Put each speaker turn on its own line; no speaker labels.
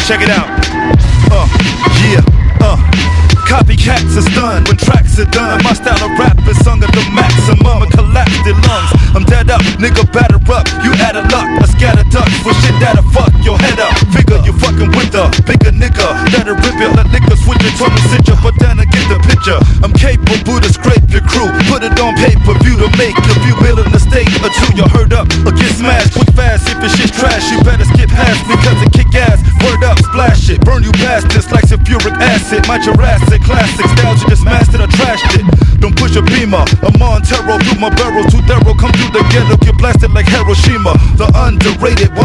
Check it out. Copycats are stunned when tracks are done. My style of rap is sung at the maximum. I collapsed in lungs. I'm dead up, nigga, batter up. You out of luck, I scatter ducks for shit that'll fuck your head up. Figure you fucking with a bigger nigga that'll rip it. Let nigga switch it from the sit you, but then I get the picture. I'm capable to scrape your crew, put it on pay-per-view to make your view ill in the state or two. You heard up or get smashed quick fast. If your shit trash, you better skip past because it kick ass. Word up, splash it, burn you bastards like sulfuric acid. My Jurassic classic styles, you just mastered or trashed it. Don't push a beamer, I'm on terror through my barrel. Too thorough, come through the ghetto, get blasted like Hiroshima. The underrated one.